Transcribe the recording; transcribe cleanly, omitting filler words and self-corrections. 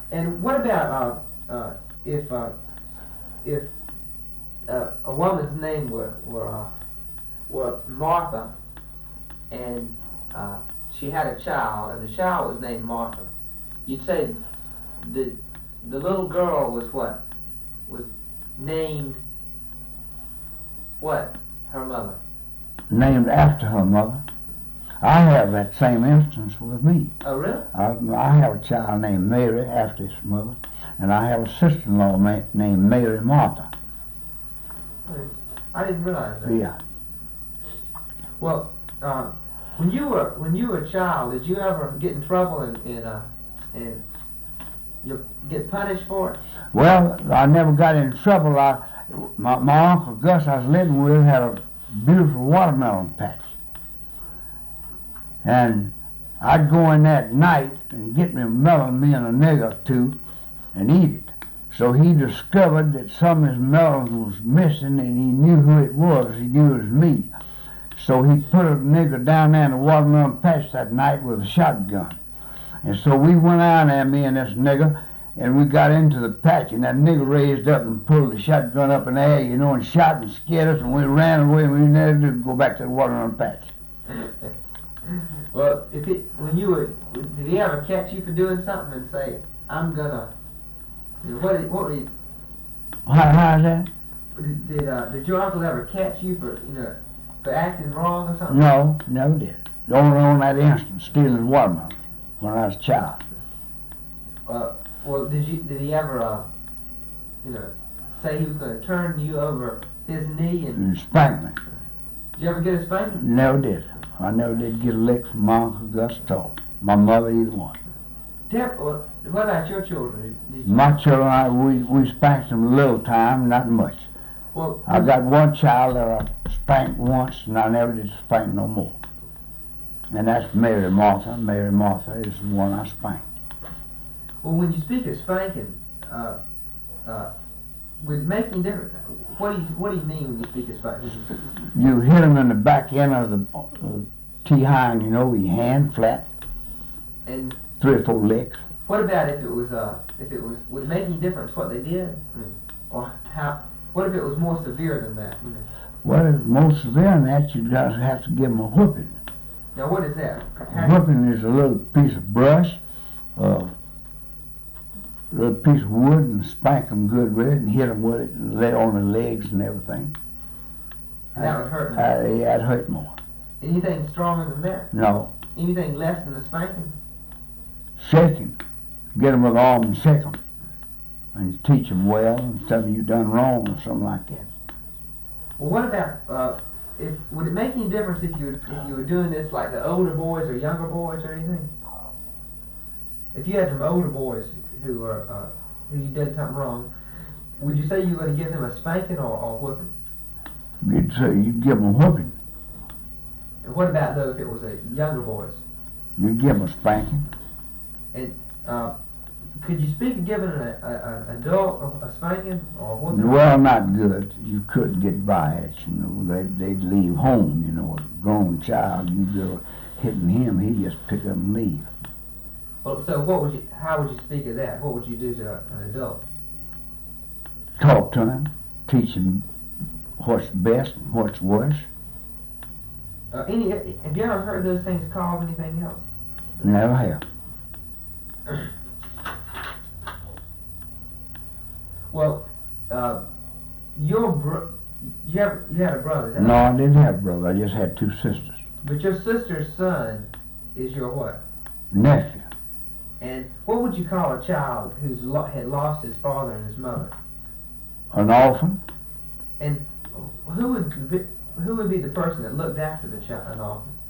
And what about if a woman's name were Martha, and she had a child, and the child was named Martha? You'd say the little girl was what? Was named what? Her mother? Named after her mother. I have that same instance with me. Oh, really? I have a child named Mary after his mother, and I have a sister-in-law named Mary Martha. I didn't realize that. Yeah. Well, when you were a child, did you ever get in trouble and you get punished for it? Well, I never got in trouble. My Uncle Gus I was living with had a beautiful watermelon patch. And I'd go in that night and get me a melon, me and a nigger or two, and eat it. So he discovered that some of his melons was missing, and he knew who it was. He knew it was me. So he put a nigger down there in the watermelon patch that night with a shotgun. And so we went out there, me and this nigger, and we got into the patch, and that nigger raised up and pulled the shotgun up in the air, you know, and shot and scared us, and we ran away, and we never did go back to the watermelon patch. Well, did he ever catch you for doing something and say, "I'm gonna"? What did? How's that? Did your uncle ever catch you for acting wrong or something? No, never did. Only on that instant, stealing watermelons when I was a child. Well, did he ever say he was going to turn you over his knee and spank me? Did you ever get a spanking? Never did. I never did get a lick from my Uncle Gus at all. My mother, either one. What about your children? My children, we spanked them a little time, not much. Well, I got one child that I spanked once, and I never did spank no more. And that's Mary Martha. Mary Martha is the one I spanked. Well, when you speak of spanking, would it make any difference? What do you mean when you speak of spanking? You hit them in the back end of the T-hind, you know, with your hand flat. And 3 or 4 licks. What about if it was would it make any difference what they did, or how? What if it was more severe than that? Well, if it's more severe than that, you just have to give them a whooping. Now, what is that? Whooping is a little piece of brush, a little piece of wood, and spank them good with it, and hit them with it, and lay on the legs and everything. And that would hurt. Yeah, it hurt more. Anything stronger than that? No. Anything less than a spanking? Shaking. Get them with the arm and shake them. And you teach them well, and something you done wrong or something like that. Well, what about, would it make any difference if you were doing this like the older boys or younger boys or anything? If you had some older boys who you did something wrong, would you say you were going to give them a spanking or whooping? You'd give them a whooping. And what about though if it was younger boys? You'd give them a spanking. And could you speak of giving an adult a spanking or what? Well, not good. You couldn't get by it, you know. They'd leave home, you know. A grown child, you go hitting him, he'd just pick up and leave. Well, so how would you speak of that? What would you do to an adult? Talk to him, teach him what's best and what's worse. Have you ever heard those things called anything else? Never have. Well, you had a brother, is that No, right? I didn't have a brother. I just had 2 sisters. But your sister's son is your what? Nephew. And what would you call a child who's had lost his father and his mother? An orphan. And who would be the person that looked after the child, an orphan?